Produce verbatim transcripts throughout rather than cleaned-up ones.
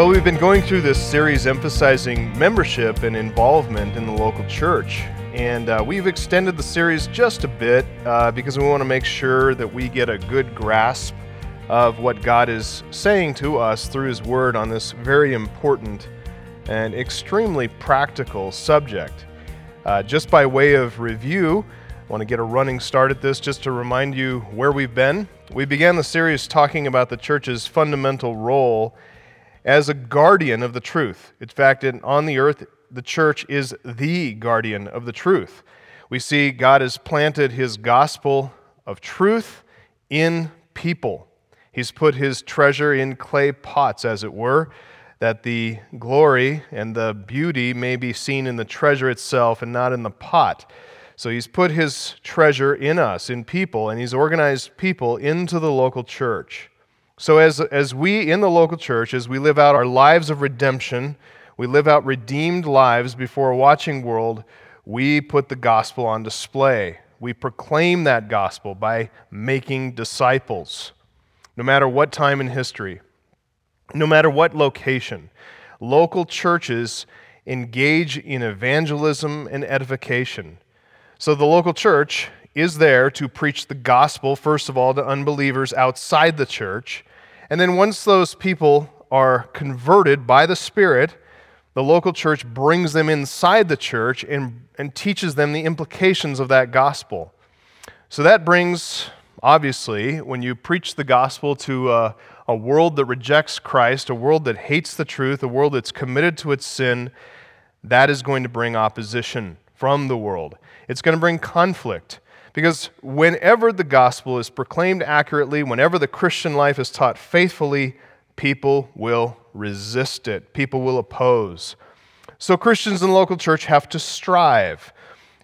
Well, we've been going through this series emphasizing membership and involvement in the local church. And uh, we've extended the series just a bit uh, because we want to make sure that we get a good grasp of what God is saying to us through His Word on this very important and extremely practical subject. Uh, just by way of review, I want to get a running start at this just to remind you where we've been. We began the series talking about the church's fundamental role as a guardian of the truth. In fact, in, on the earth, the church is the guardian of the truth. We see God has planted His gospel of truth in people. He's put His treasure in clay pots, as it were, that the glory and the beauty may be seen in the treasure itself and not in the pot. So He's put His treasure in us, in people, and He's organized people into the local church. So as, as we in the local church, as we live out our lives of redemption, we live out redeemed lives before a watching world, we put the gospel on display. We proclaim that gospel by making disciples. No matter what time in history, no matter what location, local churches engage in evangelism and edification. So the local church is there to preach the gospel, first of all, to unbelievers outside the church. And then once those people are converted by the Spirit, the local church brings them inside the church and, and teaches them the implications of that gospel. So that brings, obviously, when you preach the gospel to a, a world that rejects Christ, a world that hates the truth, a world that's committed to its sin, that is going to bring opposition from the world. It's going to bring conflict. Because whenever the gospel is proclaimed accurately, whenever the Christian life is taught faithfully, people will resist it. People will oppose. So Christians in the local church have to strive.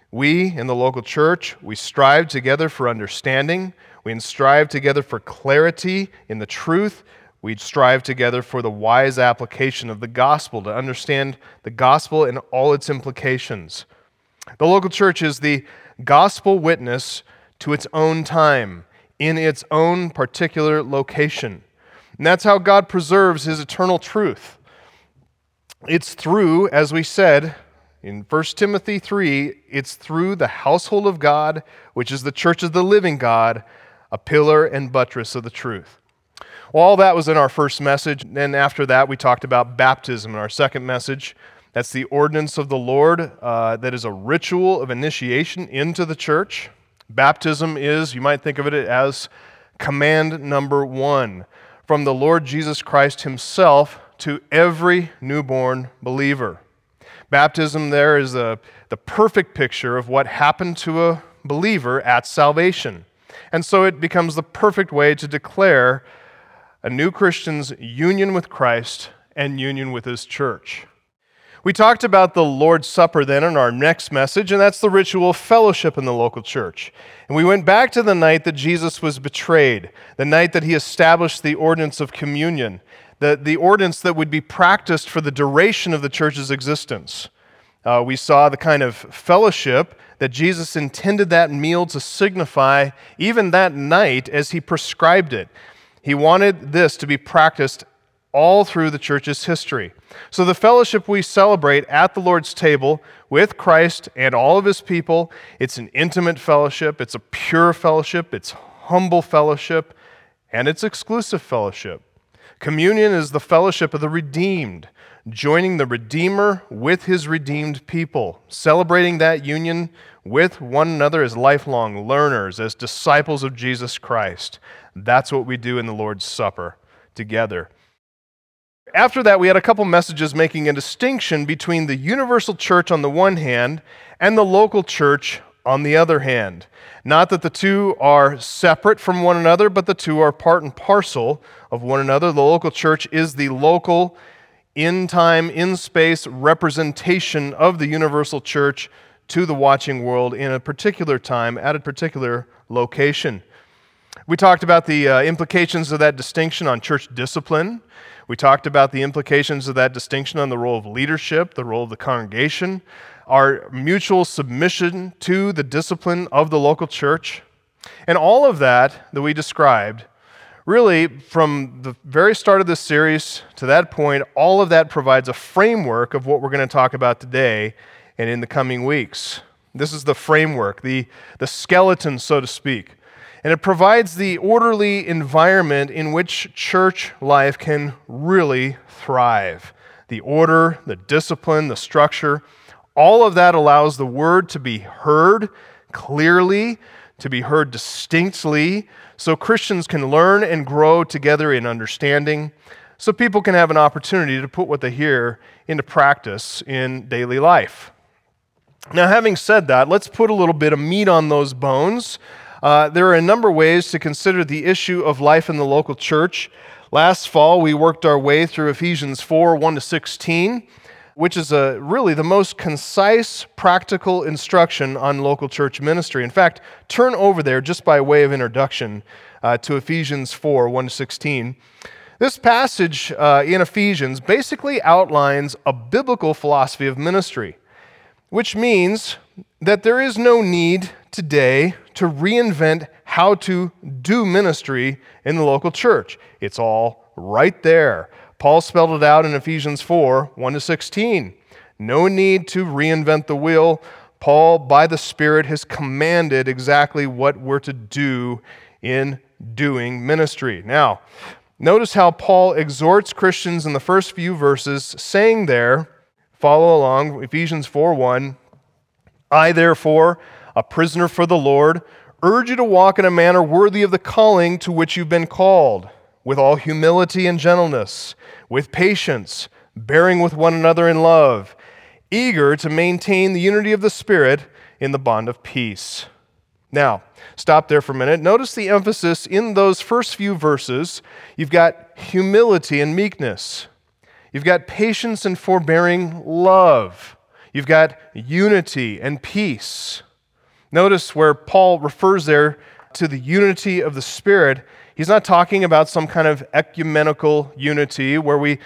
We in the local church, we strive together for understanding. We strive together for clarity in the truth. We strive together for the wise application of the gospel, to understand the gospel and all its implications. The local church is the gospel witness to its own time, in its own particular location. And that's how God preserves His eternal truth. It's through, as we said in First Timothy three, it's through the household of God, which is the church of the living God, a pillar and buttress of the truth. Well, all that was in our first message. Then after that, we talked about baptism in our second message. That's the ordinance of the Lord. Uh, that is a ritual of initiation into the church. Baptism is, you might think of it as command number one from the Lord Jesus Christ Himself to every newborn believer. Baptism there is a, the perfect picture of what happened to a believer at salvation. And so it becomes the perfect way to declare a new Christian's union with Christ and union with His church. We talked about the Lord's Supper then in our next message, and that's the ritual of fellowship in the local church. And we went back to the night that Jesus was betrayed, the night that He established the ordinance of communion, the, the ordinance that would be practiced for the duration of the church's existence. Uh, we saw the kind of fellowship that Jesus intended that meal to signify even that night as He prescribed it. He wanted this to be practiced all through the church's history. So the fellowship we celebrate at the Lord's table with Christ and all of His people, it's an intimate fellowship, it's a pure fellowship, it's humble fellowship, and it's exclusive fellowship. Communion is the fellowship of the redeemed, joining the Redeemer with His redeemed people, celebrating that union with one another as lifelong learners, as disciples of Jesus Christ. That's what we do in the Lord's Supper together. After that, we had a couple messages making a distinction between the universal church on the one hand and the local church on the other hand. Not that the two are separate from one another, but the two are part and parcel of one another. The local church is the local, in-time, in-space representation of the universal church to the watching world in a particular time at a particular location. We talked about the uh, implications of that distinction on church discipline. We talked about the implications of that distinction on the role of leadership, the role of the congregation, our mutual submission to the discipline of the local church. And all of that that we described Really, from the very start of this series to that point, all of that provides a framework of what we're going to talk about today and in the coming weeks. This is the framework, the, the skeleton, so to speak. And it provides the orderly environment in which church life can really thrive. The order, the discipline, the structure, all of that allows the word to be heard clearly, to be heard distinctly, so Christians can learn and grow together in understanding, so people can have an opportunity to put what they hear into practice in daily life. Now, having said that, let's put a little bit of meat on those bones. Uh, there are a number of ways to consider the issue of life in the local church. Last fall, we worked our way through Ephesians four, one to sixteen, which is a, really the most concise, practical instruction on local church ministry. In fact, turn over there just by way of introduction uh, to Ephesians four, one to sixteen. This passage uh, in Ephesians basically outlines a biblical philosophy of ministry, which means that there is no need today to reinvent how to do ministry in the local church. It's all right there. Paul spelled it out in Ephesians four, one to sixteen. No need to reinvent the wheel. Paul, by the Spirit, has commanded exactly what we're to do in doing ministry. Now, notice how Paul exhorts Christians in the first few verses, saying there, follow along, Ephesians four, one, I, therefore, a prisoner for the Lord, urge you to walk in a manner worthy of the calling to which you've been called, with all humility and gentleness, with patience, bearing with one another in love, eager to maintain the unity of the Spirit in the bond of peace. Now, stop there for a minute. Notice the emphasis in those first few verses. You've got humility and meekness. You've got patience and forbearing love. You've got unity and peace. Notice where Paul refers there to the unity of the Spirit. He's not talking about some kind of ecumenical unity where we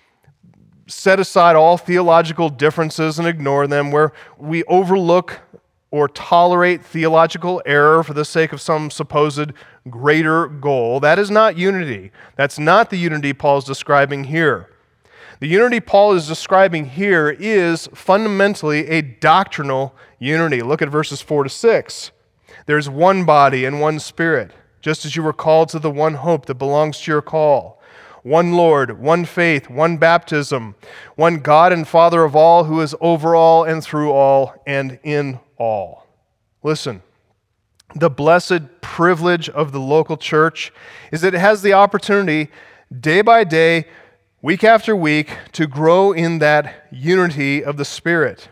set aside all theological differences and ignore them, where we overlook or tolerate theological error for the sake of some supposed greater goal. That is not unity. That's not the unity Paul's describing here. The unity Paul is describing here is fundamentally a doctrinal unity. Look at verses four to six. There's one body and one Spirit, just as you were called to the one hope that belongs to your call. One Lord, one faith, one baptism, one God and Father of all, who is over all and through all and in all. Listen, the blessed privilege of the local church is that it has the opportunity day by day, week after week, to grow in that unity of the Spirit,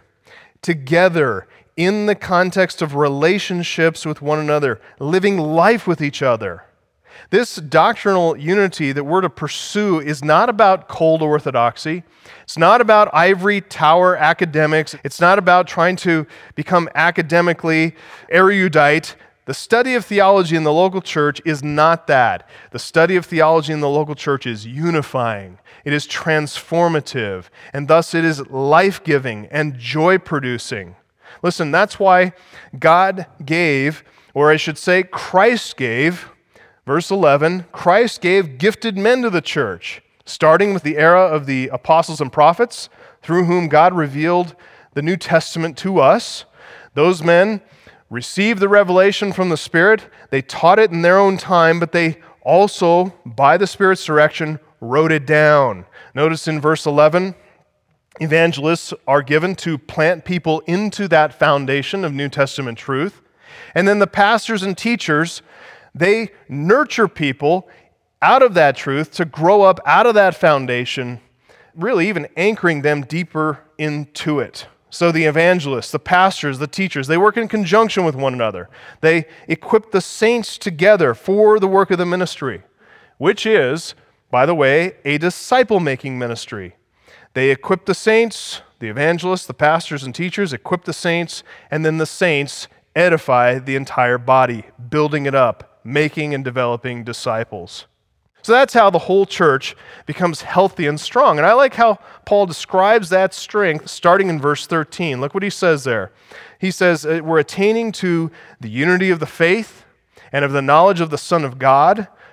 together in the context of relationships with one another, living life with each other. This doctrinal unity that we're to pursue is not about cold orthodoxy. It's not about ivory tower academics. It's not about trying to become academically erudite. The study of theology in the local church is not that. The study of theology in the local church is unifying. It is transformative, and thus it is life-giving and joy-producing. Listen, that's why God gave, or I should say Christ gave, verse eleven, Christ gave gifted men to the church, starting with the era of the apostles and prophets, through whom God revealed the New Testament to us. Those men received the revelation from the Spirit. They taught it in their own time, but they also, by the Spirit's direction, wrote it down. Notice in verse eleven, evangelists are given to plant people into that foundation of New Testament truth. And then the pastors and teachers, they nurture people out of that truth to grow up out of that foundation, really even anchoring them deeper into it. So the evangelists, the pastors, the teachers, they work in conjunction with one another. They equip the saints together for the work of the ministry, which is, by the way, a disciple-making ministry. They equip the saints, the evangelists, the pastors and teachers equip the saints, and then the saints edify the entire body, building it up, making and developing disciples. So that's how the whole church becomes healthy and strong. And I like how Paul describes that strength starting in verse thirteen. Look what he says there. He says, we're attaining to the unity of the faith and of the knowledge of the Son of God,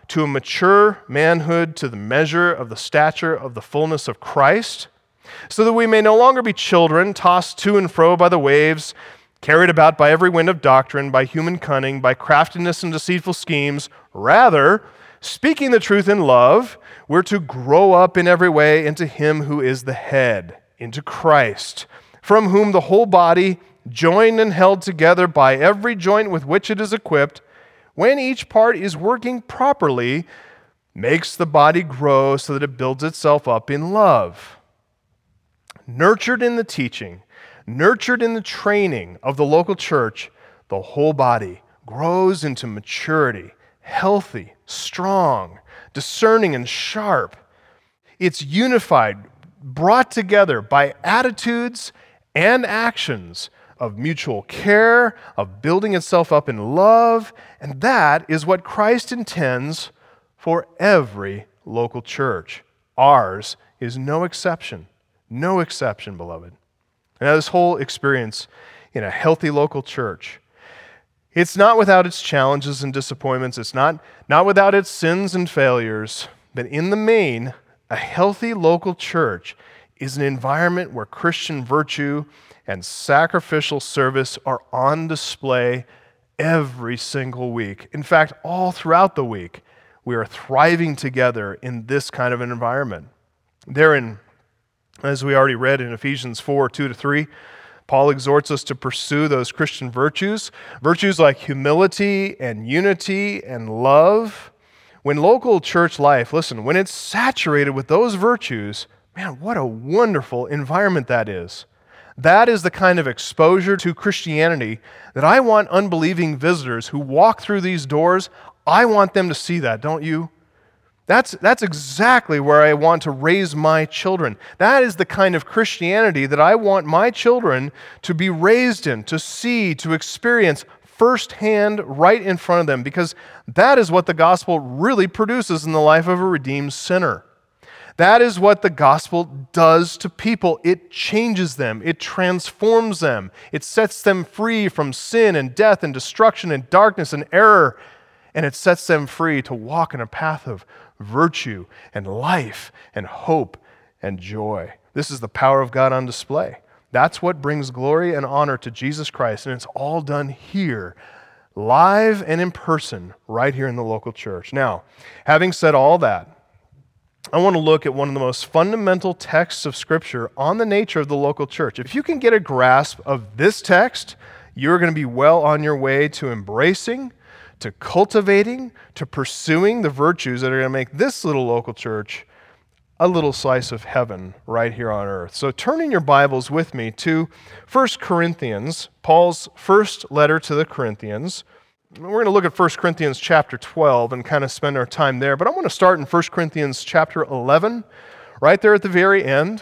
to a mature manhood, to the measure of the stature of the fullness of Christ, so that we may no longer be children, tossed to and fro by the waves, carried about by every wind of doctrine, by human cunning, by craftiness and deceitful schemes. Rather, speaking the truth in love, we're to grow up in every way into Him who is the head, into Christ, from whom the whole body, joined and held together by every joint with which it is equipped, when each part is working properly, makes the body grow so that it builds itself up in love. Nurtured in the teaching, nurtured in the training of the local church, the whole body grows into maturity, healthy, strong, discerning, and sharp. It's unified, brought together by attitudes and actions of mutual care, of building itself up in love, and that is what Christ intends for every local church. Ours is no exception. No exception, beloved. Now, this whole experience in a healthy local church, it's not without its challenges and disappointments. It's not, not without its sins and failures. But in the main, a healthy local church is an environment where Christian virtue and sacrificial service are on display every single week. In fact, all throughout the week, we are thriving together in this kind of an environment. Therein, as we already read in Ephesians four, two to three, Paul exhorts us to pursue those Christian virtues, virtues like humility and unity and love. When local church life, listen, when it's saturated with those virtues, man, what a wonderful environment that is. That is the kind of exposure to Christianity that I want unbelieving visitors who walk through these doors, I want them to see that, don't you? That's, that's exactly where I want to raise my children. That is the kind of Christianity that I want my children to be raised in, to see, to experience firsthand right in front of them, because that is what the gospel really produces in the life of a redeemed sinner. That is what the gospel does to people. It changes them. It transforms them. It sets them free from sin and death and destruction and darkness and error, and it sets them free to walk in a path of virtue and life and hope and joy. This is the power of God on display. That's what brings glory and honor to Jesus Christ, and it's all done here, live and in person, right here in the local church. Now, having said all that, I want to look at one of the most fundamental texts of Scripture on the nature of the local church. If you can get a grasp of this text, you're going to be well on your way to embracing, to cultivating, to pursuing the virtues that are going to make this little local church a little slice of heaven right here on earth. So turn in your Bibles with me to First Corinthians, Paul's first letter to the Corinthians. We're going to look at First Corinthians chapter twelve and kind of spend our time there, but I want to start in First Corinthians chapter eleven, right there at the very end.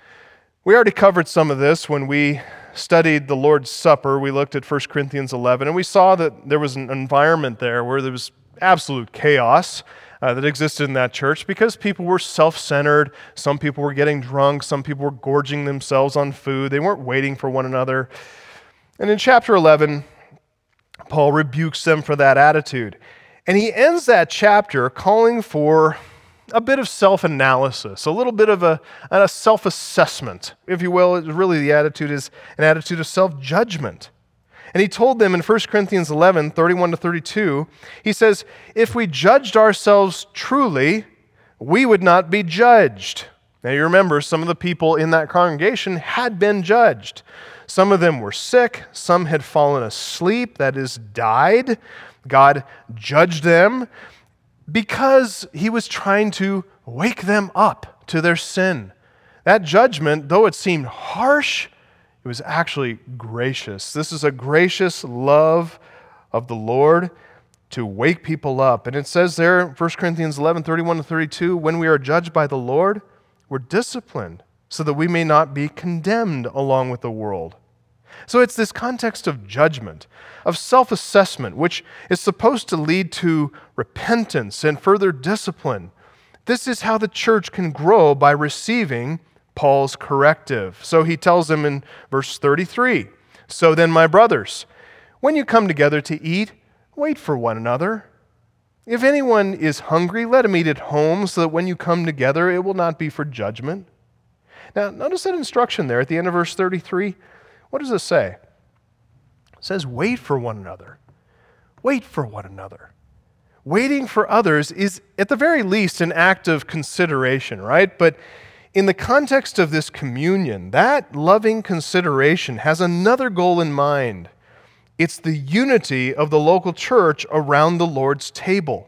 We already covered some of this when we studied the Lord's Supper. We looked at First Corinthians eleven, and we saw that there was an environment there where there was absolute chaos uh, that existed in that church because people were self-centered. Some people were getting drunk. Some people were gorging themselves on food. They weren't waiting for one another. And in chapter eleven, Paul rebukes them for that attitude. And he ends that chapter calling for a bit of self-analysis, a little bit of a, a self-assessment, if you will. Really, the attitude is an attitude of self-judgment. And he told them in First Corinthians eleven, thirty-one to thirty-two, he says, if we judged ourselves truly, we would not be judged. Now you remember, some of the people in that congregation had been judged. Some of them were sick. Some had fallen asleep, that is, died. God judged them because he was trying to wake them up to their sin. That judgment, though it seemed harsh, it was actually gracious. This is a gracious love of the Lord to wake people up. And it says there in First Corinthians eleven, thirty-one to thirty-two, when we are judged by the Lord, we're disciplined so that we may not be condemned along with the world. So it's this context of judgment, of self-assessment, which is supposed to lead to repentance and further discipline. This is how the church can grow, by receiving Paul's corrective. So he tells them in verse thirty-three, so then, my brothers, when you come together to eat, wait for one another. If anyone is hungry, let him eat at home, so that when you come together, it will not be for judgment. Now, notice that instruction there at the end of verse thirty-three. What does it say? It says, wait for one another. Wait for one another. Waiting for others is, at the very least, an act of consideration, right? But in the context of this communion, that loving consideration has another goal in mind. It's the unity of the local church around the Lord's table.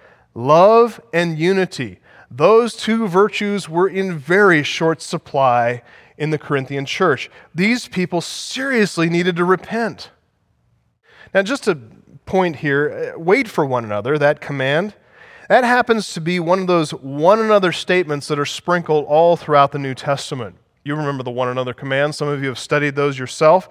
Love and unity. Those two virtues were in very short supply in the Corinthian church. These people seriously needed to repent. Now, just to point here, wait for one another, that command, that happens to be one of those one another statements that are sprinkled all throughout the New Testament. You remember the one another commands. Some of you have studied those yourself.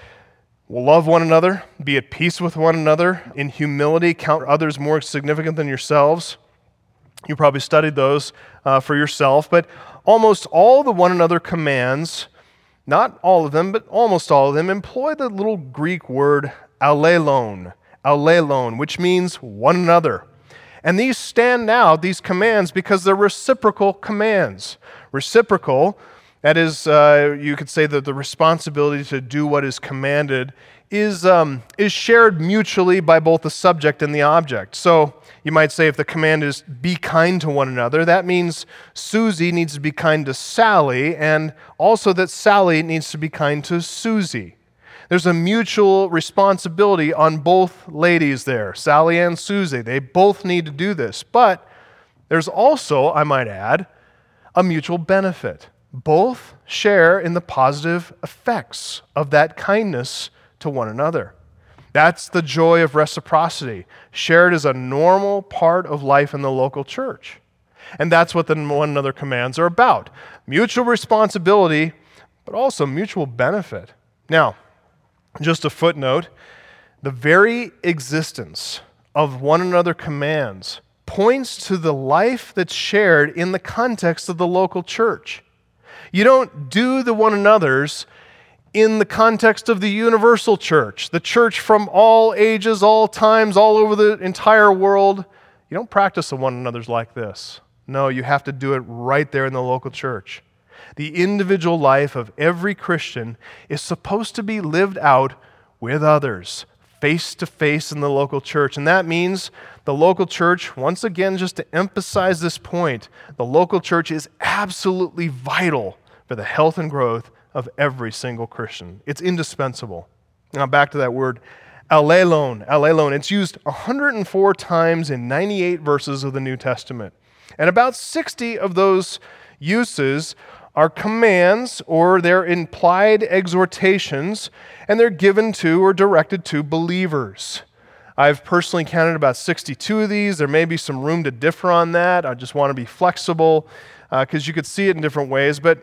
Well, love one another, be at peace with one another, in humility, count others more significant than yourselves. You probably studied those uh, for yourself, but almost all the one another commands, not all of them, but almost all of them, employ the little Greek word allelon, allelon, which means one another. And these stand out, these commands, because they're reciprocal commands. Reciprocal, that is, uh, you could say that the responsibility to do what is commanded is, um, is shared mutually by both the subject and the object. So you might say if the command is be kind to one another, that means Susie needs to be kind to Sally, and also that Sally needs to be kind to Susie. There's a mutual responsibility on both ladies there, Sally and Susie. They both need to do this. But there's also, I might add, a mutual benefit. Both share in the positive effects of that kindness to one another. That's the joy of reciprocity, shared as a normal part of life in the local church. And that's what the one another commands are about. Mutual responsibility, but also mutual benefit. Now, just a footnote, the very existence of one another commands points to the life that's shared in the context of the local church. You don't do the one another's in the context of the universal church, the church from all ages, all times, all over the entire world. You don't practice the one another's like this. No, you have to do it right there in the local church. The individual life of every Christian is supposed to be lived out with others, face to face in the local church. And that means the local church, once again, just to emphasize this point, the local church is absolutely vital for the health and growth of every single Christian. It's indispensable. Now back to that word, allelon, allelon. It's used one hundred four times in ninety-eight verses of the New Testament. And about sixty of those uses are commands or they're implied exhortations, and they're given to or directed to believers. I've personally counted about sixty-two of these. There may be some room to differ on that. I just want to be flexible because uh, you could see it in different ways. But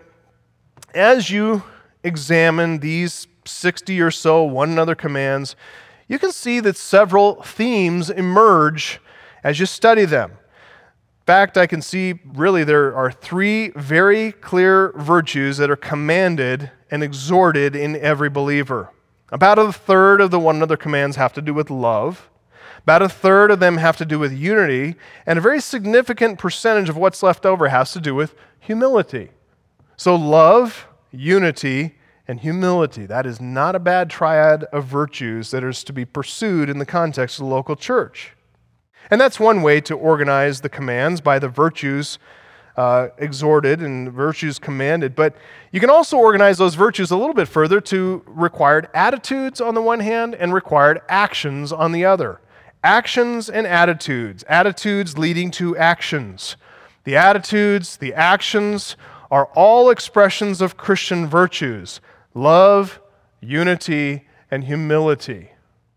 as you examine these sixty or so one another commands, you can see that several themes emerge as you study them. In fact, I can see really there are three very clear virtues that are commanded and exhorted in every believer. About a third of the one another commands have to do with love. About a third of them have to do with unity. And a very significant percentage of what's left over has to do with humility. So love, unity, and humility. That is not a bad triad of virtues that is to be pursued in the context of the local church. And that's one way to organize the commands, by the virtues uh, exhorted and virtues commanded. But you can also organize those virtues a little bit further to required attitudes on the one hand and required actions on the other. Actions and attitudes. Attitudes leading to actions. The attitudes, the actions are all expressions of Christian virtues: love, unity, and humility.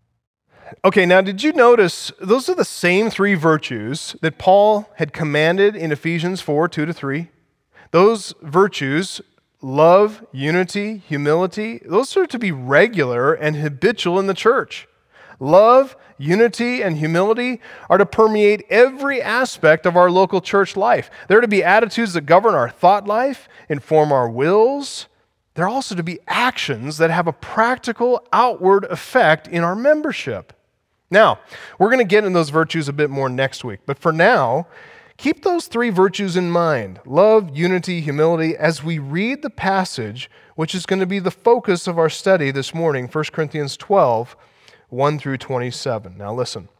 Okay, now did you notice those are the same three virtues that Paul had commanded in Ephesians four, two to three? Those virtues, love, unity, humility, those are to be regular and habitual in the church. Love, unity, and humility are to permeate every aspect of our local church life. They're to be attitudes that govern our thought life, inform our wills. They're also to be actions that have a practical outward effect in our membership. Now, we're going to get into those virtues a bit more next week, but for now, keep those three virtues in mind: love, unity, humility, as we read the passage, which is going to be the focus of our study this morning, First Corinthians twelve, one through twenty-seven. Now listen.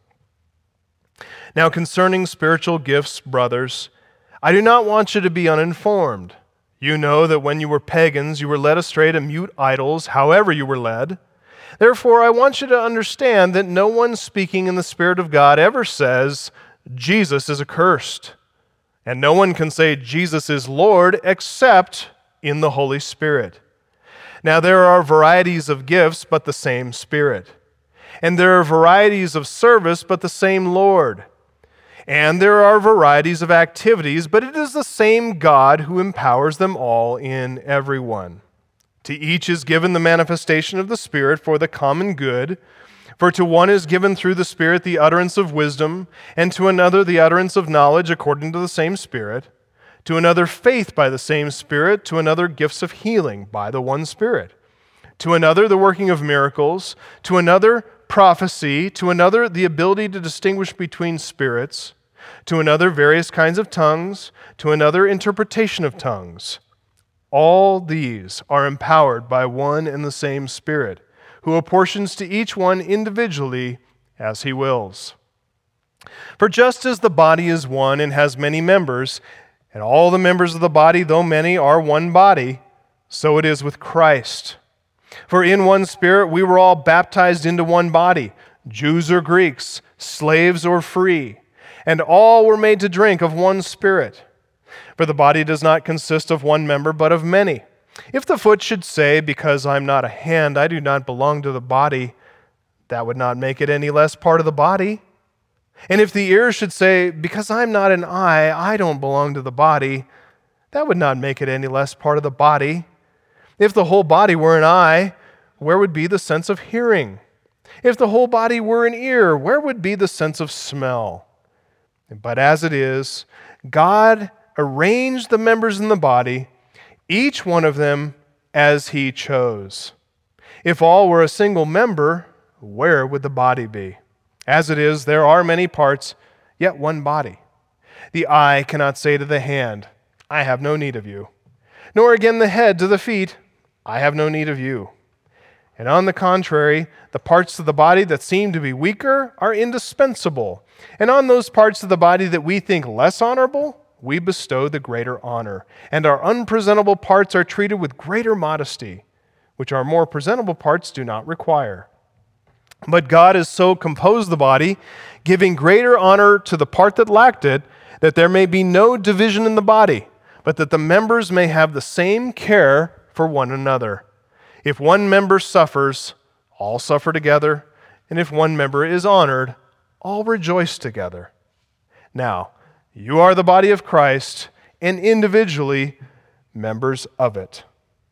Now concerning spiritual gifts, brothers, I do not want you to be uninformed. You know that when you were pagans, you were led astray to mute idols, however you were led. Therefore, I want you to understand that no one speaking in the Spirit of God ever says, Jesus is accursed. And no one can say Jesus is Lord except in the Holy Spirit. Now there are varieties of gifts, but the same Spirit. And there are varieties of service, but the same Lord. And there are varieties of activities, but it is the same God who empowers them all in everyone. To each is given the manifestation of the Spirit for the common good. For to one is given through the Spirit the utterance of wisdom, and to another the utterance of knowledge according to the same Spirit, to another faith by the same Spirit, to another gifts of healing by the one Spirit, to another the working of miracles, to another prophecy, to another the ability to distinguish between spirits, to another various kinds of tongues, to another interpretation of tongues. All these are empowered by one and the same Spirit, who apportions to each one individually as he wills. For just as the body is one and has many members, and all the members of the body, though many, are one body, so it is with Christ. For in one Spirit we were all baptized into one body, Jews or Greeks, slaves or free, and all were made to drink of one Spirit. For the body does not consist of one member, but of many. If the foot should say, because I'm not a hand, I do not belong to the body, that would not make it any less part of the body. And if the ear should say, because I'm not an eye, I don't belong to the body, that would not make it any less part of the body. If the whole body were an eye, where would be the sense of hearing? If the whole body were an ear, where would be the sense of smell? But as it is, God arranged the members in the body, each one of them as he chose. If all were a single member, where would the body be? As it is, there are many parts, yet one body. The eye cannot say to the hand, I have no need of you. Nor again the head to the feet, I have no need of you. And on the contrary, the parts of the body that seem to be weaker are indispensable. And on those parts of the body that we think less honorable, we bestow the greater honor. And our unpresentable parts are treated with greater modesty, which our more presentable parts do not require. But God has so composed the body, giving greater honor to the part that lacked it, that there may be no division in the body, but that the members may have the same care for one another. If one member suffers, all suffer together, and if one member is honored, all rejoice together. Now, you are the body of Christ, and individually members of it.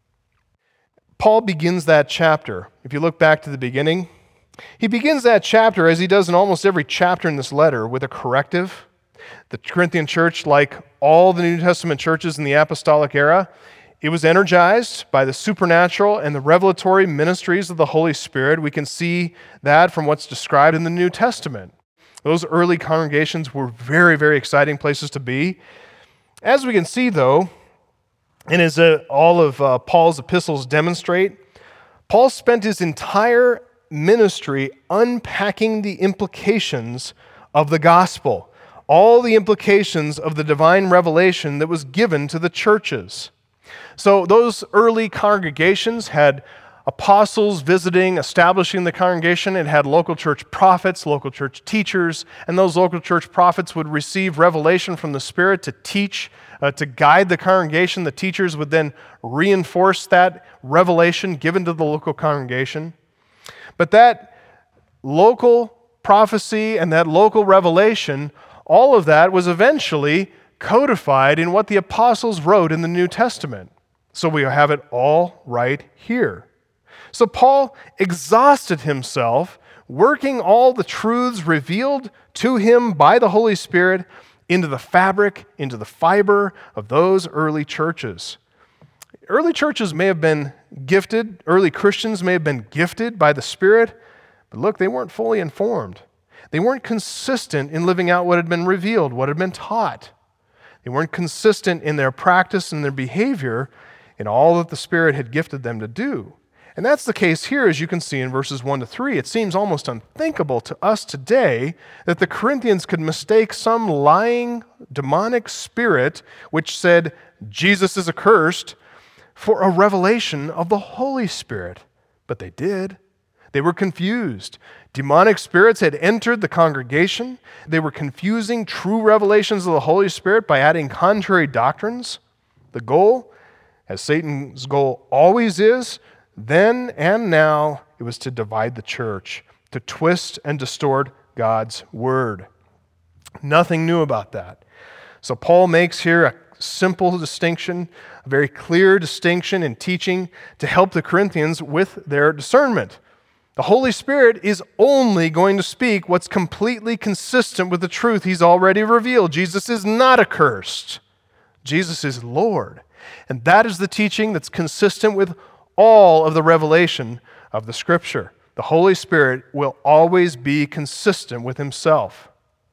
Paul begins that chapter. If you look back to the beginning, he begins that chapter, as he does in almost every chapter in this letter, with a corrective. The Corinthian church, like all the New Testament churches in the apostolic era, it was energized by the supernatural and the revelatory ministries of the Holy Spirit. We can see that from what's described in the New Testament. Those early congregations were very, very exciting places to be. As we can see, though, and as uh, all of uh, Paul's epistles demonstrate, Paul spent his entire ministry unpacking the implications of the gospel, all the implications of the divine revelation that was given to the churches. So those early congregations had apostles visiting, establishing the congregation. It had local church prophets, local church teachers, and those local church prophets would receive revelation from the Spirit to teach, uh, to guide the congregation. The teachers would then reinforce that revelation given to the local congregation. But that local prophecy and that local revelation, all of that was eventually codified in what the apostles wrote in the New Testament. So we have it all right here. So Paul exhausted himself working all the truths revealed to him by the Holy Spirit into the fabric, into the fiber of those early churches. Early churches may have been gifted, early Christians may have been gifted by the Spirit, but look, they weren't fully informed. They weren't consistent in living out what had been revealed, what had been taught. They weren't consistent in their practice and their behavior in all that the Spirit had gifted them to do. And that's the case here, as you can see in verses one to three. It seems almost unthinkable to us today that the Corinthians could mistake some lying demonic spirit which said Jesus is accursed for a revelation of the Holy Spirit. But they did. They were confused. Demonic spirits had entered the congregation. They were confusing true revelations of the Holy Spirit by adding contrary doctrines. The goal, as Satan's goal always is, then and now, it was to divide the church, to twist and distort God's word. Nothing new about that. So Paul makes here a simple distinction, a very clear distinction in teaching to help the Corinthians with their discernment. The Holy Spirit is only going to speak what's completely consistent with the truth He's already revealed. Jesus is not accursed. Jesus is Lord. And that is the teaching that's consistent with all of the revelation of the Scripture. The Holy Spirit will always be consistent with Himself.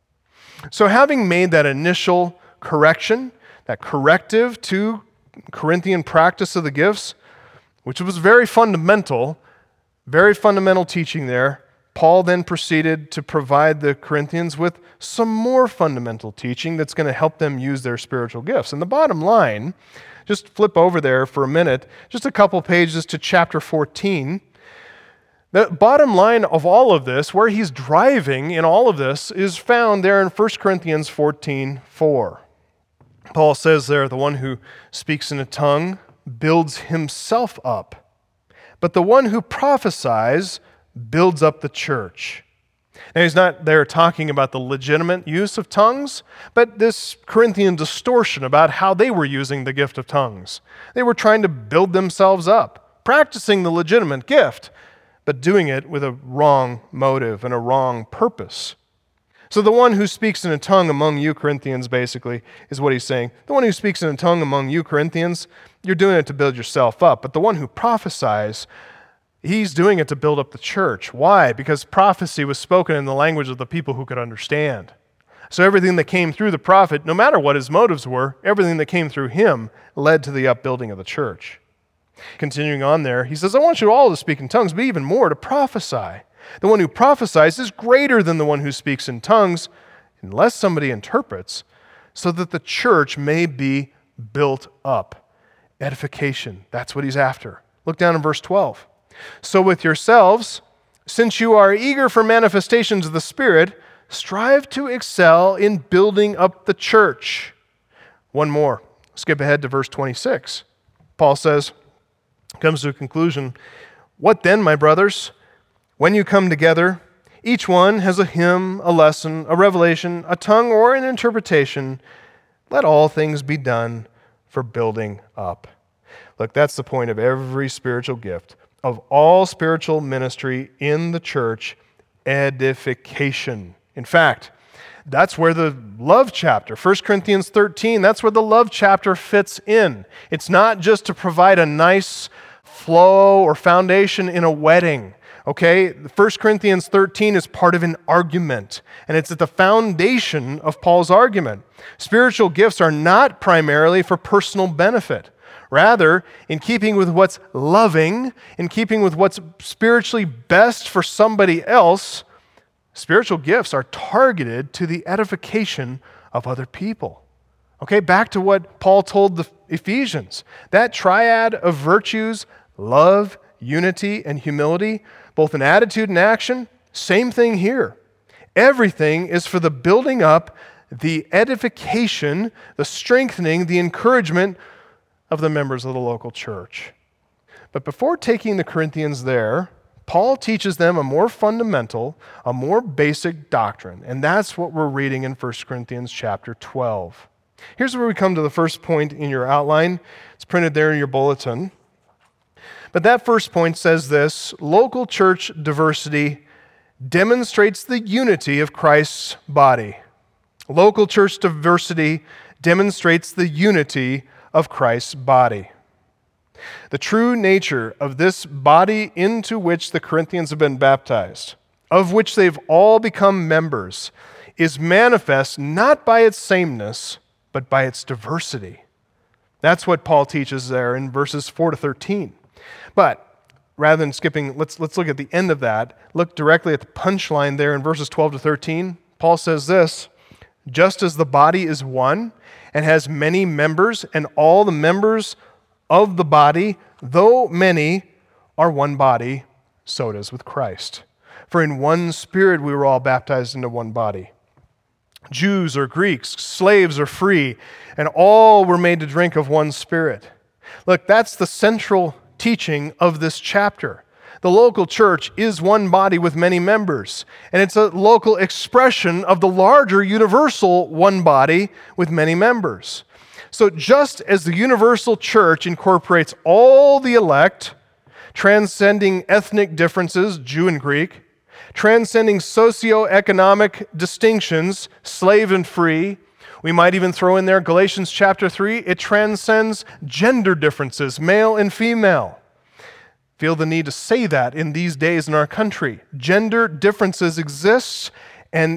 So having made that initial correction, that corrective to Corinthian practice of the gifts, which was very fundamental, very fundamental teaching there, Paul then proceeded to provide the Corinthians with some more fundamental teaching that's going to help them use their spiritual gifts. And the bottom line, just flip over there for a minute, just a couple pages to chapter fourteen. The bottom line of all of this, where he's driving in all of this, is found there in First Corinthians fourteen four. Paul says there, the one who speaks in a tongue builds himself up, but the one who prophesies builds up the church. Now, he's not there talking about the legitimate use of tongues, but this Corinthian distortion about how they were using the gift of tongues. They were trying to build themselves up, practicing the legitimate gift, but doing it with a wrong motive and a wrong purpose. So the one who speaks in a tongue among you Corinthians, basically, is what he's saying. The one who speaks in a tongue among you Corinthians, you're doing it to build yourself up. But the one who prophesies, he's doing it to build up the church. Why? Because prophecy was spoken in the language of the people who could understand. So everything that came through the prophet, no matter what his motives were, everything that came through him led to the upbuilding of the church. Continuing on there, he says, I want you all to speak in tongues, but even more to prophesy. The one who prophesies is greater than the one who speaks in tongues, unless somebody interprets, so that the church may be built up. Edification, that's what he's after. Look down in verse twelve. So with yourselves, since you are eager for manifestations of the Spirit, strive to excel in building up the church. One more. Skip ahead to verse twenty-six. Paul says, comes to a conclusion, what then, my brothers? When you come together, each one has a hymn, a lesson, a revelation, a tongue, or an interpretation. Let all things be done for building up. Look, that's the point of every spiritual gift. Of all spiritual ministry in the church, edification. In fact, that's where the love chapter, First Corinthians thirteen, that's where the love chapter fits in. It's not just to provide a nice flow or foundation in a wedding. Okay, First Corinthians thirteen is part of an argument, and it's at the foundation of Paul's argument. Spiritual gifts are not primarily for personal benefit. Rather, in keeping with what's loving, in keeping with what's spiritually best for somebody else, spiritual gifts are targeted to the edification of other people. Okay, back to what Paul told the Ephesians. That triad of virtues, love, unity, and humility, both in attitude and action, same thing here. Everything is for the building up, the edification, the strengthening, the encouragement of the members of the local church. But before taking the Corinthians there, Paul teaches them a more fundamental, a more basic doctrine, and that's what we're reading in First Corinthians chapter twelve. Here's where we come to the first point in your outline. It's printed there in your bulletin. But that first point says this: local church diversity demonstrates the unity of Christ's body. Local church diversity demonstrates the unity of Christ's body. The true nature of this body into which the Corinthians have been baptized, of which they've all become members, is manifest not by its sameness, but by its diversity. That's what Paul teaches there in verses four to thirteen. But rather than skipping, let's, let's look at the end of that. Look directly at the punchline there in verses twelve to thirteen. Paul says this, just as the body is one and has many members, and all the members of the body, though many, are one body, so it is with Christ. For in one Spirit we were all baptized into one body. Jews or Greeks, slaves or free, and all were made to drink of one Spirit. Look, that's the central teaching of this chapter. The local church is one body with many members, and it's a local expression of the larger universal one body with many members. So just as the universal church incorporates all the elect, transcending ethnic differences, Jew and Greek, transcending socioeconomic distinctions, slave and free, we might even throw in there Galatians chapter three, it transcends gender differences, male and female. Feel the need to say that in these days in our country. Gender differences exist, and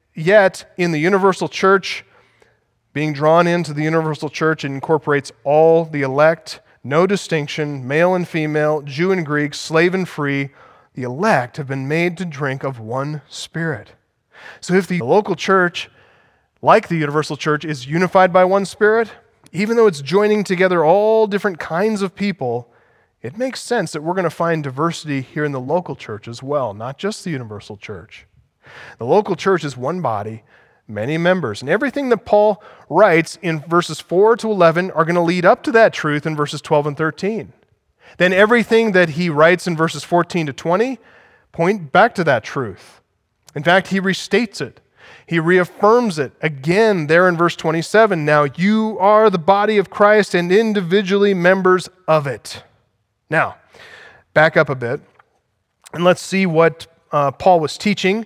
yet in the universal church, being drawn into the universal church, it incorporates all the elect, no distinction, male and female, Jew and Greek, slave and free. The elect have been made to drink of one Spirit. So if the local church, like the universal church, is unified by one Spirit, even though it's joining together all different kinds of people, it makes sense that we're going to find diversity here in the local church as well, not just the universal church. The local church is one body, many members, and everything that Paul writes in verses four to eleven are going to lead up to that truth in verses twelve and thirteen. Then everything that he writes in verses fourteen to twenty point back to that truth. In fact, he restates it. He reaffirms it again there in verse twenty-seven. Now you are the body of Christ and individually members of it. Now, back up a bit, and let's see what uh, Paul was teaching.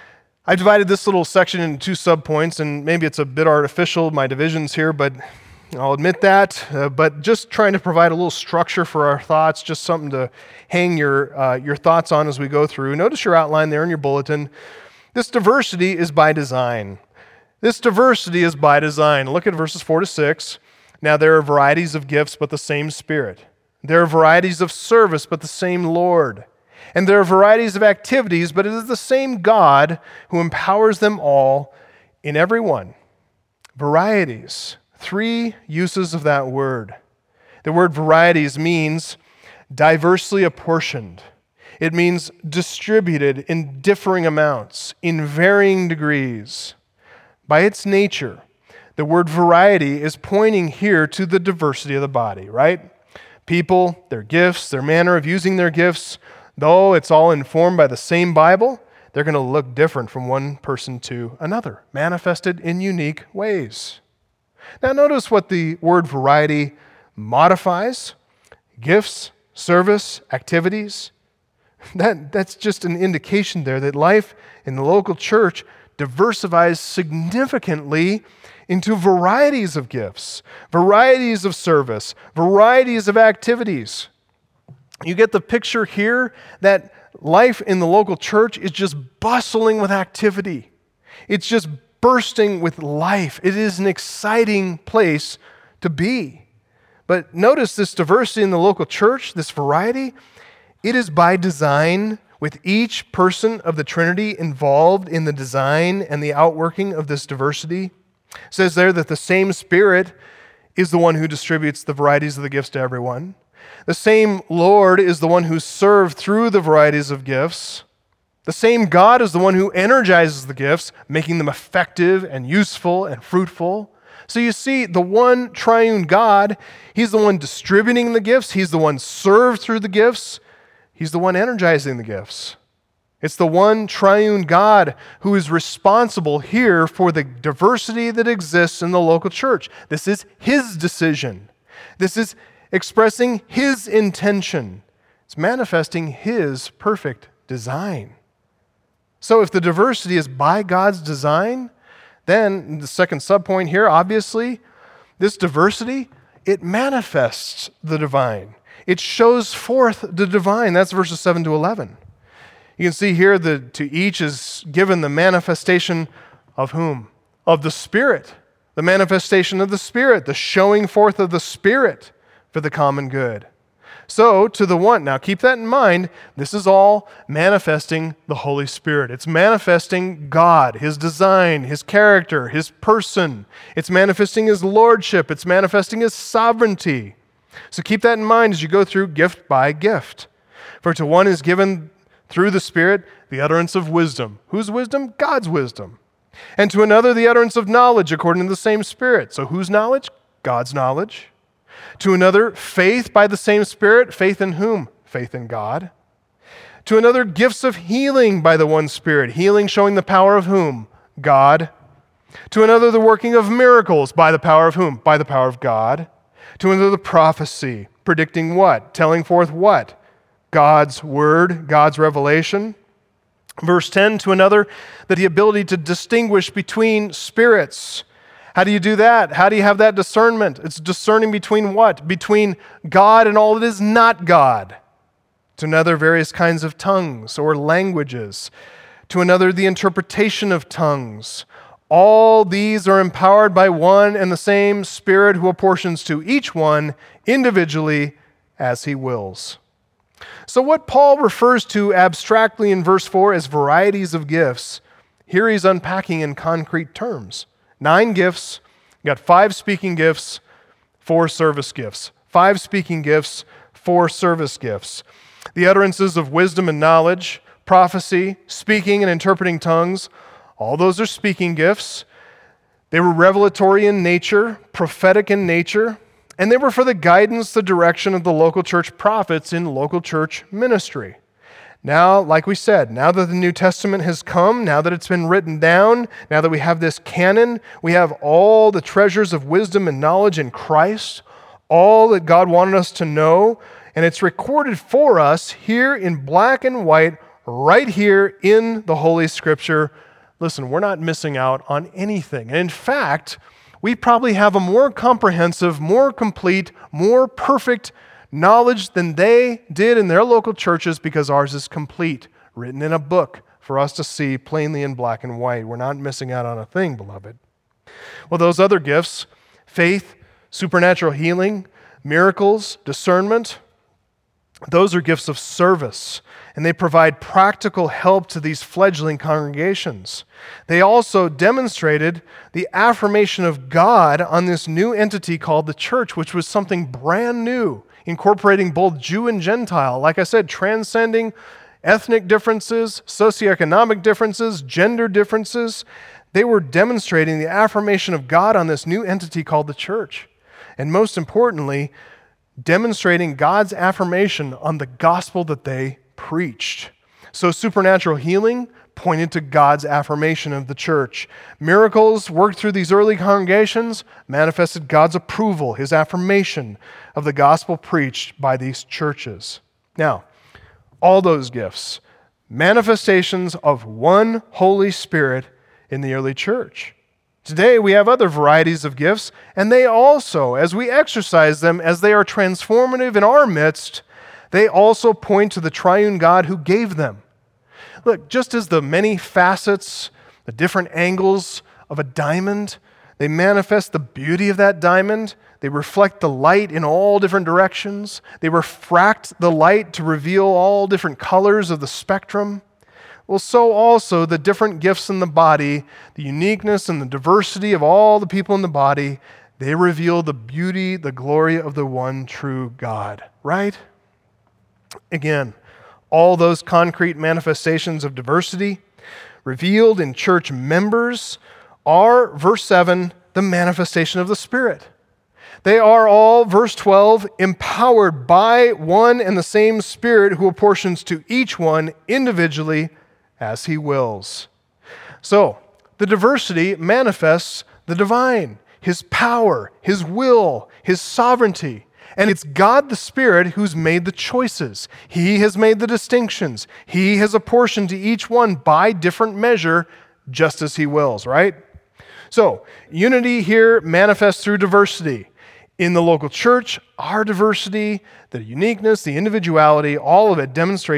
I divided this little section into two subpoints, and maybe it's a bit artificial, my divisions here, but I'll admit that. Uh, but just trying to provide a little structure for our thoughts, just something to hang your, uh, your thoughts on as we go through. Notice your outline there in your bulletin. This diversity is by design. This diversity is by design. Look at verses four to six. Now there are varieties of gifts, but the same Spirit. There are varieties of service, but the same Lord. And there are varieties of activities, but it is the same God who empowers them all in every one. Varieties. Three uses of that word. The word varieties means diversely apportioned. It means distributed in differing amounts, in varying degrees. By its nature, the word variety is pointing here to the diversity of the body, right? People, their gifts, their manner of using their gifts, though it's all informed by the same Bible, they're going to look different from one person to another, manifested in unique ways. Now notice what the word variety modifies: gifts, service, activities. That, that's just an indication there that life in the local church diversifies significantly into varieties of gifts, varieties of service, varieties of activities. You get the picture here that life in the local church is just bustling with activity. It's just bursting with life. It is an exciting place to be. But notice this diversity in the local church, this variety, it is by design, with each person of the Trinity involved in the design and the outworking of this diversity. It says there that the same Spirit is the one who distributes the varieties of the gifts to everyone. The same Lord is the one who served through the varieties of gifts. The same God is the one who energizes the gifts, making them effective and useful and fruitful. So you see, the one triune God, He's the one distributing the gifts. He's the one served through the gifts. He's the one energizing the gifts. It's the one triune God who is responsible here for the diversity that exists in the local church. This is His decision. This is expressing His intention. It's manifesting His perfect design. So if the diversity is by God's design, then the second subpoint here, obviously, this diversity, it manifests the divine. It shows forth the divine. That's verses seven to eleven. You can see here that to each is given the manifestation of whom? Of the Spirit. The manifestation of the Spirit, the showing forth of the Spirit for the common good. So, to the one, now keep that in mind, this is all manifesting the Holy Spirit. It's manifesting God, His design, His character, His person. It's manifesting His lordship. It's manifesting His sovereignty. So keep that in mind as you go through gift by gift. For to one is given through the Spirit the utterance of wisdom. Whose wisdom? God's wisdom. And to another the utterance of knowledge according to the same Spirit. So whose knowledge? God's knowledge. To another, faith by the same Spirit. Faith in whom? Faith in God. To another, gifts of healing by the one Spirit. Healing showing the power of whom? God. To another, the working of miracles by the power of whom? By the power of God. To another, the prophecy. Predicting what? Telling forth what? God's word, God's revelation. Verse ten, to another, that the ability to distinguish between spirits. How do you do that? How do you have that discernment? It's discerning between what? Between God and all that is not God. To another, various kinds of tongues or languages. To another, the interpretation of tongues. All these are empowered by one and the same Spirit who apportions to each one individually as He wills. So what Paul refers to abstractly in verse four as varieties of gifts, here he's unpacking in concrete terms. Nine gifts, you got five speaking gifts, four service gifts. Five speaking gifts, four service gifts. The utterances of wisdom and knowledge, prophecy, speaking and interpreting tongues, all those are speaking gifts. They were revelatory in nature, prophetic in nature, and they were for the guidance, the direction of the local church prophets in local church ministry. Now, like we said, now that the New Testament has come, now that it's been written down, now that we have this canon, we have all the treasures of wisdom and knowledge in Christ, all that God wanted us to know, and it's recorded for us here in black and white, right here in the Holy Scripture. Listen, we're not missing out on anything. And in fact, we probably have a more comprehensive, more complete, more perfect knowledge than they did in their local churches because ours is complete, written in a book for us to see plainly in black and white. We're not missing out on a thing, beloved. Well, those other gifts, faith, supernatural healing, miracles, discernment, those are gifts of service, and they provide practical help to these fledgling congregations. They also demonstrated the affirmation of God on this new entity called the church, which was something brand new, incorporating both Jew and Gentile. Like I said, transcending ethnic differences, socioeconomic differences, gender differences. They were demonstrating the affirmation of God on this new entity called the church. And most importantly, demonstrating God's affirmation on the gospel that they preached. So supernatural healing pointed to God's affirmation of the church. Miracles worked through these early congregations manifested God's approval, His affirmation of the gospel preached by these churches. Now, all those gifts, manifestations of one Holy Spirit in the early church. Today we have other varieties of gifts, and they also, as we exercise them, as they are transformative in our midst, they also point to the triune God who gave them. Look, just as the many facets, the different angles of a diamond, they manifest the beauty of that diamond. They reflect the light in all different directions. They refract the light to reveal all different colors of the spectrum. Well, so also the different gifts in the body, the uniqueness and the diversity of all the people in the body, they reveal the beauty, the glory of the one true God, right? Again, all those concrete manifestations of diversity revealed in church members are, verse seven, the manifestation of the Spirit. They are all, verse twelve, empowered by one and the same Spirit who apportions to each one individually as He wills. So, the diversity manifests the divine, His power, His will, His sovereignty. And it's God the Spirit who's made the choices. He has made the distinctions. He has apportioned to each one by different measure, just as He wills, right? So, unity here manifests through diversity. In the local church, our diversity, the uniqueness, the individuality, all of it demonstrates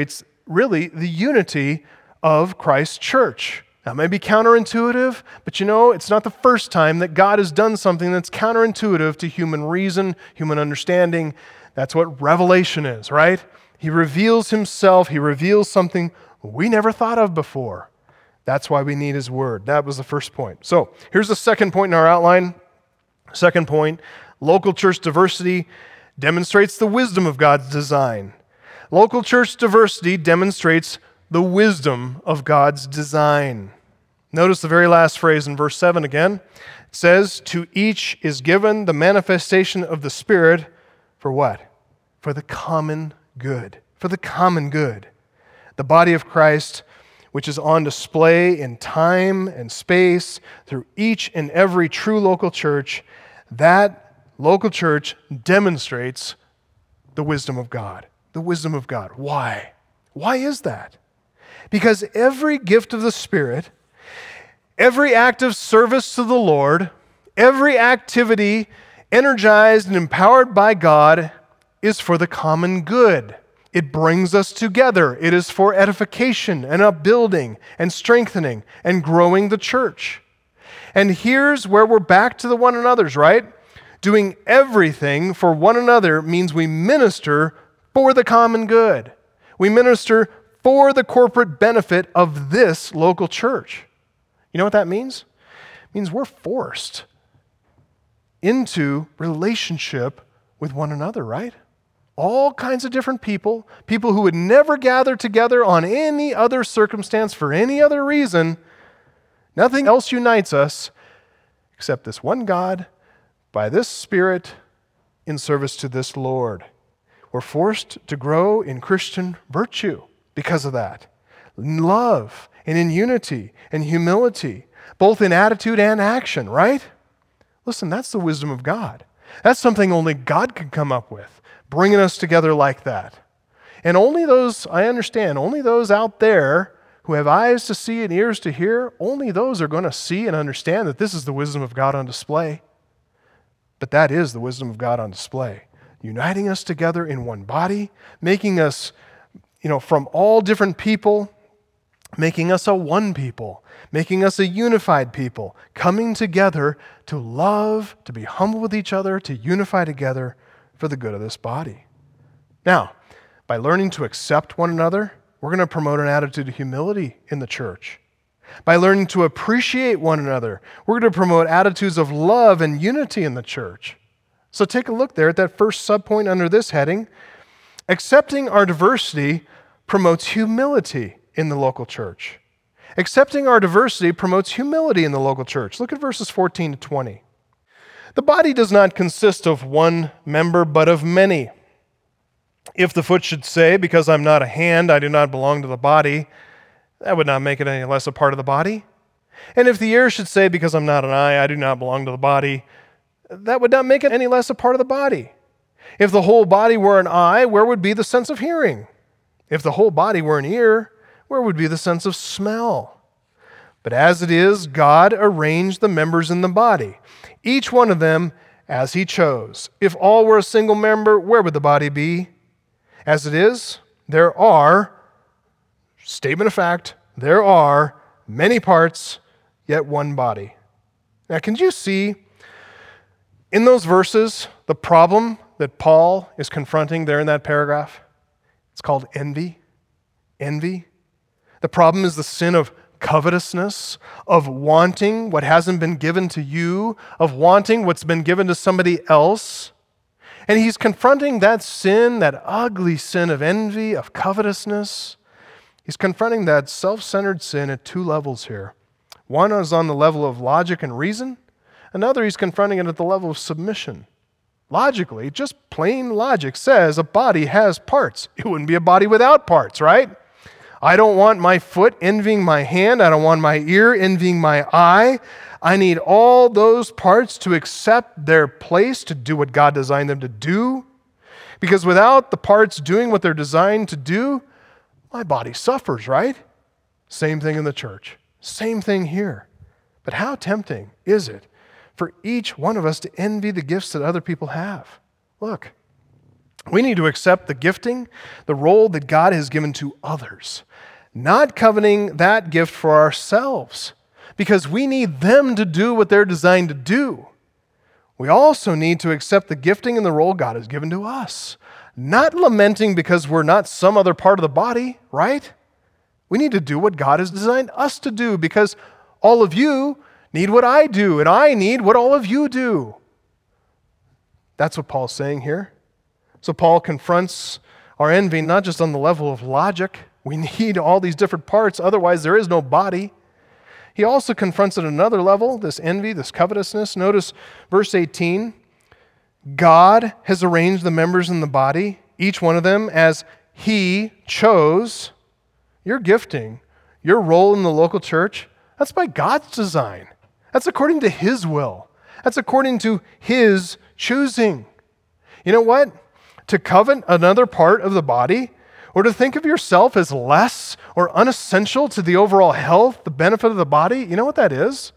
really the unity of Christ's church. That may be counterintuitive, but you know, it's not the first time that God has done something that's counterintuitive to human reason, human understanding. That's what revelation is, right? He reveals himself. He reveals something we never thought of before. That's why we need his word. That was the first point. So here's the second point in our outline. Second point, local church diversity demonstrates the wisdom of God's design. Local church diversity demonstrates the wisdom of God's design. Notice the very last phrase in verse seven again. It says, to each is given the manifestation of the Spirit for what? For the common good. For the common good. The body of Christ, which is on display in time and space through each and every true local church, that local church demonstrates the wisdom of God. The wisdom of God. Why? Why is that? Because every gift of the Spirit, every act of service to the Lord, every activity energized and empowered by God is for the common good. It brings us together. It is for edification and upbuilding and strengthening and growing the church. And here's where we're back to the one another's, right? Doing everything for one another means we minister for the common good. We minister for the corporate benefit of this local church. You know what that means? It means we're forced into relationship with one another, right? All kinds of different people, people who would never gather together on any other circumstance for any other reason. Nothing else unites us except this one God by this Spirit in service to this Lord. We're forced to grow in Christian virtue because of that. In love and in unity and humility, both in attitude and action, right? Listen, that's the wisdom of God. That's something only God can come up with, bringing us together like that. And only those, I understand, only those out there who have eyes to see and ears to hear, only those are going to see and understand that this is the wisdom of God on display. But that is the wisdom of God on display. Uniting us together in one body, making us, you know, from all different people, making us a one people, making us a unified people, coming together to love, to be humble with each other, to unify together for the good of this body. Now, by learning to accept one another, we're going to promote an attitude of humility in the church. By learning to appreciate one another, we're going to promote attitudes of love and unity in the church. So take a look there at that first subpoint under this heading. Accepting our diversity promotes humility in the local church. Accepting our diversity promotes humility in the local church. Look at verses fourteen to twenty. The body does not consist of one member, but of many. If the foot should say, because I'm not a hand, I do not belong to the body, that would not make it any less a part of the body. And if the ear should say, because I'm not an eye, I do not belong to the body, that would not make it any less a part of the body. If the whole body were an eye, where would be the sense of hearing? If the whole body were an ear, where would be the sense of smell? But as it is, God arranged the members in the body, each one of them as he chose. If all were a single member, where would the body be? As it is, there are, statement of fact, there are many parts, yet one body. Now, can you see in those verses the problem that Paul is confronting there in that paragraph? It's called envy. Envy. The problem is the sin of covetousness, of wanting what hasn't been given to you, of wanting what's been given to somebody else. And he's confronting that sin, that ugly sin of envy, of covetousness. He's confronting that self-centered sin at two levels here. One is on the level of logic and reason. Another, he's confronting it at the level of submission. Logically, just plain logic says a body has parts. It wouldn't be a body without parts, right? I don't want my foot envying my hand. I don't want my ear envying my eye. I need all those parts to accept their place to do what God designed them to do. Because without the parts doing what they're designed to do, my body suffers, right? Same thing in the church. Same thing here. But how tempting is it for each one of us to envy the gifts that other people have? Look, We need to accept the gifting, the role that God has given to others, not coveting that gift for ourselves, because we need them to do what they're designed to do. We also need to accept the gifting and the role God has given to us, not lamenting because we're not some other part of the body, right? We need to do what God has designed us to do, because all of you need what I do, and I need what all of you do. That's what Paul's saying here. So Paul confronts our envy not just on the level of logic. We need all these different parts, otherwise there is no body. He also confronts at another level, this envy, this covetousness. Notice verse eighteen. God has arranged the members in the body, each one of them, as He chose. Your gifting, your role in the local church, that's by God's design. That's according to His will. That's according to His choosing. You know what? To covet another part of the body, or to think of yourself as less or unessential to the overall health, the benefit of the body, you know what that is?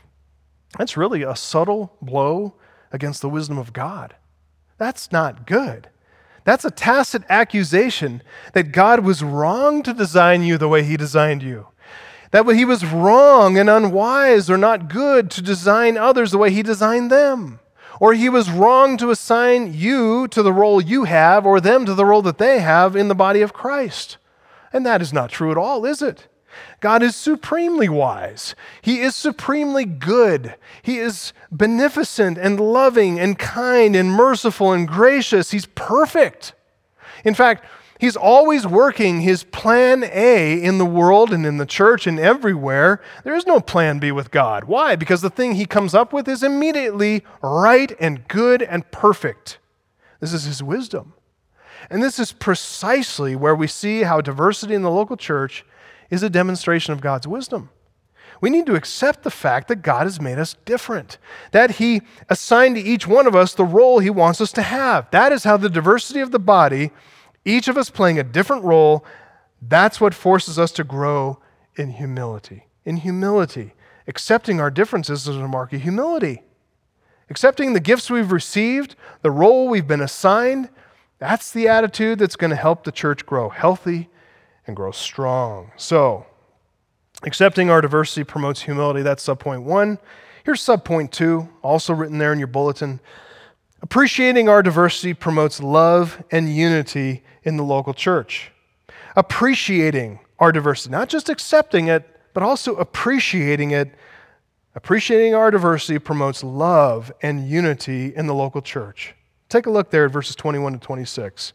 That's really a subtle blow against the wisdom of God. That's not good. That's a tacit accusation that God was wrong to design you the way He designed you. That He was wrong and unwise or not good to design others the way He designed them. Or He was wrong to assign you to the role you have or them to the role that they have in the body of Christ. And that is not true at all, is it? God is supremely wise. He is supremely good. He is beneficent and loving and kind and merciful and gracious. He's perfect. In fact, He's always working His plan A in the world and in the church and everywhere. There is no plan B with God. Why? Because the thing He comes up with is immediately right and good and perfect. This is His wisdom. And this is precisely where we see how diversity in the local church is a demonstration of God's wisdom. We need to accept the fact that God has made us different, that He assigned to each one of us the role He wants us to have. That is how the diversity of the body, each of us playing a different role, that's what forces us to grow in humility. In humility. Accepting our differences is a mark of humility. Accepting the gifts we've received, the role we've been assigned, that's the attitude that's going to help the church grow healthy and grow strong. So, accepting our diversity promotes humility. That's subpoint one. Here's subpoint two, also written there in your bulletin. Appreciating our diversity promotes love and unity in the local church. Appreciating our diversity, not just accepting it, but also appreciating it. Appreciating our diversity promotes love and unity in the local church. Take a look there at verses twenty-one to twenty-six.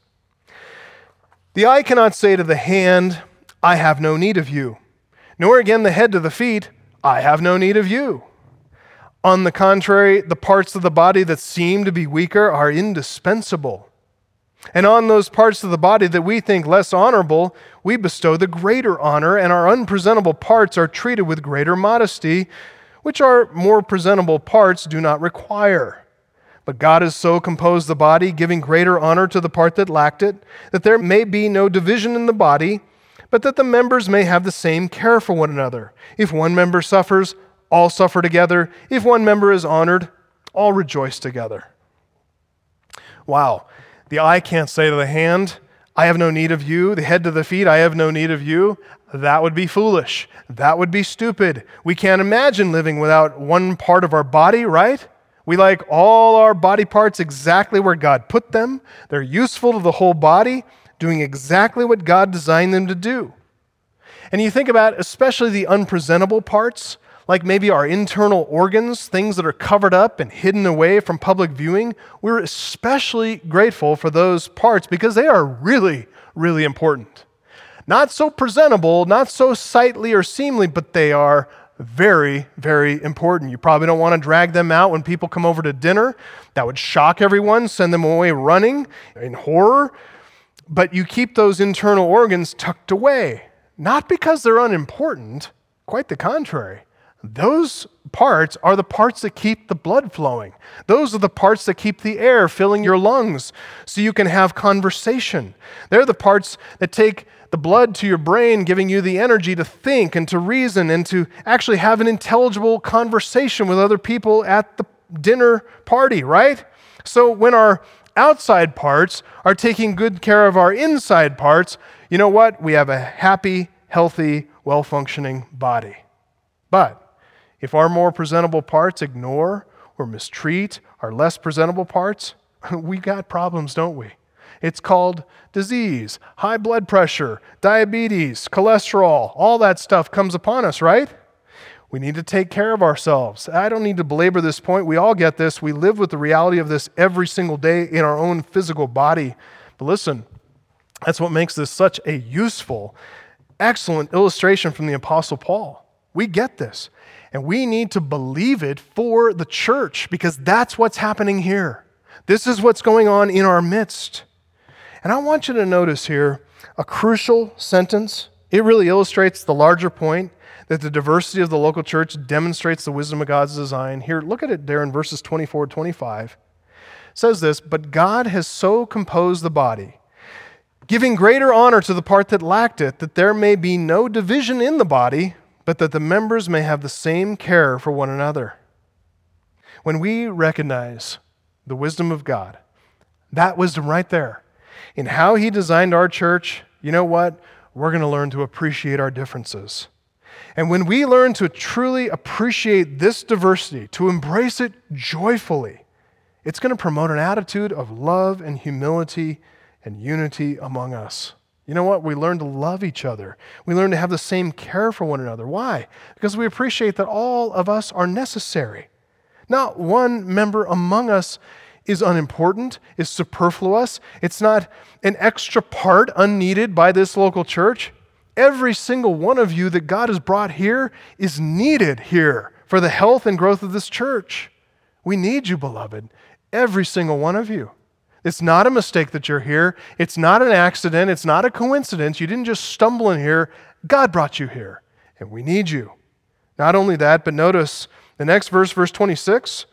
The eye cannot say to the hand, I have no need of you, nor again the head to the feet, I have no need of you. On the contrary, the parts of the body that seem to be weaker are indispensable. And on those parts of the body that we think less honorable, we bestow the greater honor, and our unpresentable parts are treated with greater modesty, which our more presentable parts do not require. But God has so composed the body, giving greater honor to the part that lacked it, that there may be no division in the body, but that the members may have the same care for one another. If one member suffers, all suffer together. If one member is honored, all rejoice together. Wow. The eye can't say to the hand, I have no need of you. The head to the feet, I have no need of you. That would be foolish. That would be stupid. We can't imagine living without one part of our body, right? We like all our body parts exactly where God put them. They're useful to the whole body, doing exactly what God designed them to do. And you think about especially the unpresentable parts, like maybe our internal organs, things that are covered up and hidden away from public viewing. We're especially grateful for those parts because they are really, really important. Not so presentable, not so sightly or seemly, but they are very, very important. You probably don't want to drag them out when people come over to dinner. That would shock everyone, send them away running in horror. But you keep those internal organs tucked away, not because they're unimportant, quite the contrary. Those parts are the parts that keep the blood flowing. Those are the parts that keep the air filling your lungs so you can have conversation. They're the parts that take the blood to your brain, giving you the energy to think and to reason and to actually have an intelligible conversation with other people at the dinner party, right? So when our outside parts are taking good care of our inside parts, you know what? We have a happy, healthy, well-functioning body. But if our more presentable parts ignore or mistreat our less presentable parts, we got problems, don't we? It's called disease, high blood pressure, diabetes, cholesterol, all that stuff comes upon us, right? We need to take care of ourselves. I don't need to belabor this point. We all get this. We live with the reality of this every single day in our own physical body. But listen, that's what makes this such a useful, excellent illustration from the Apostle Paul. We get this, and we need to believe it for the church because that's what's happening here. This is what's going on in our midst. And I want you to notice here a crucial sentence. It really illustrates the larger point that the diversity of the local church demonstrates the wisdom of God's design. Here, look at it there in verses twenty-four, twenty-five. It says this, "But God has so composed the body, giving greater honor to the part that lacked it, that there may be no division in the body, but that the members may have the same care for one another." When we recognize the wisdom of God, that wisdom right there, in how He designed our church, you know what? We're going to learn to appreciate our differences. And when we learn to truly appreciate this diversity, to embrace it joyfully, it's going to promote an attitude of love and humility and unity among us. You know what? We learn to love each other. We learn to have the same care for one another. Why? Because we appreciate that all of us are necessary. Not one member among us is unimportant, is superfluous. It's not an extra part unneeded by this local church. Every single one of you that God has brought here is needed here for the health and growth of this church. We need you, beloved, every single one of you. It's not a mistake that you're here. It's not an accident. It's not a coincidence. You didn't just stumble in here. God brought you here, and we need you. Not only that, but notice the next verse, verse twenty-six.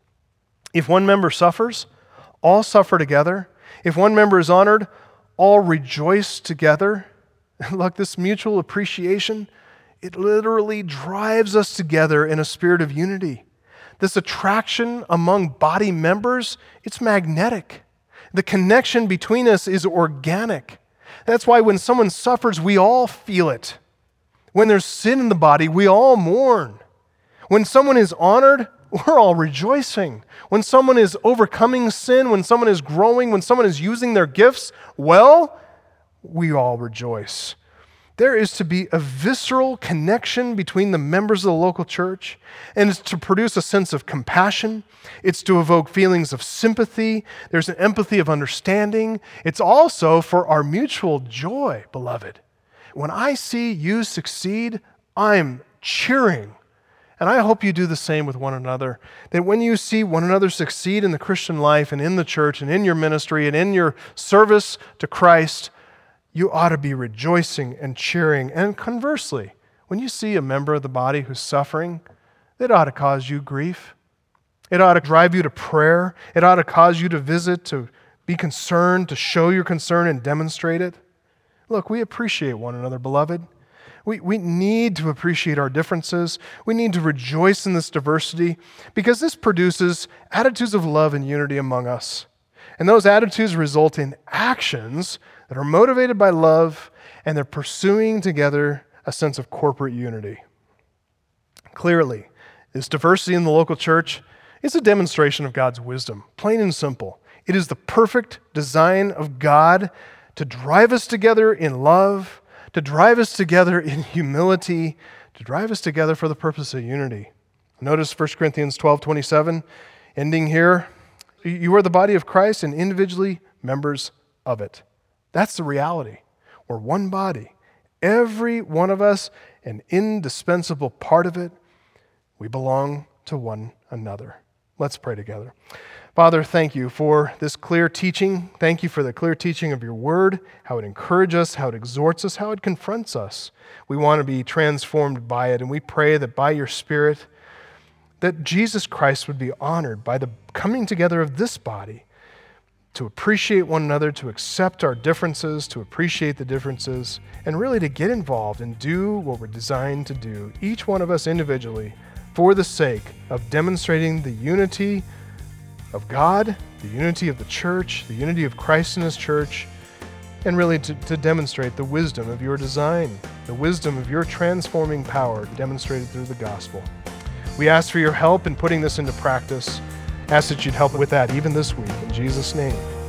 If one member suffers, all suffer together. If one member is honored, all rejoice together. Look, this mutual appreciation, it literally drives us together in a spirit of unity. This attraction among body members, it's magnetic. The connection between us is organic. That's why when someone suffers, we all feel it. When there's sin in the body, we all mourn. When someone is honored, we're all rejoicing. When someone is overcoming sin, when someone is growing, when someone is using their gifts well, we all rejoice. There is to be a visceral connection between the members of the local church, and it's to produce a sense of compassion. It's to evoke feelings of sympathy. There's an empathy of understanding. It's also for our mutual joy, beloved. When I see you succeed, I'm cheering. And I hope you do the same with one another. That when you see one another succeed in the Christian life and in the church and in your ministry and in your service to Christ, you ought to be rejoicing and cheering. And conversely, when you see a member of the body who's suffering, it ought to cause you grief. It ought to drive you to prayer. It ought to cause you to visit, to be concerned, to show your concern and demonstrate it. Look, we appreciate one another, beloved. We, we need to appreciate our differences. We need to rejoice in this diversity because this produces attitudes of love and unity among us. And those attitudes result in actions that are motivated by love, and they're pursuing together a sense of corporate unity. Clearly, this diversity in the local church is a demonstration of God's wisdom, plain and simple. It is the perfect design of God to drive us together in love, to drive us together in humility, to drive us together for the purpose of unity. Notice First Corinthians twelve twenty-seven, ending here. You are the body of Christ and individually members of it. That's the reality. We're one body. Every one of us, an indispensable part of it. We belong to one another. Let's pray together. Father, thank you for this clear teaching. Thank you for the clear teaching of your word, how it encourages us, how it exhorts us, how it confronts us. We want to be transformed by it, and we pray that by your Spirit, that Jesus Christ would be honored by the coming together of this body to appreciate one another, to accept our differences, to appreciate the differences, and really to get involved and do what we're designed to do, each one of us individually, for the sake of demonstrating the unity of God the unity of the church, the unity of Christ in his church, and really to, to demonstrate the wisdom of your design, the wisdom of your transforming power demonstrated through the gospel. We ask for your help in putting this into practice. Ask that you'd help with that even this week. In Jesus' name.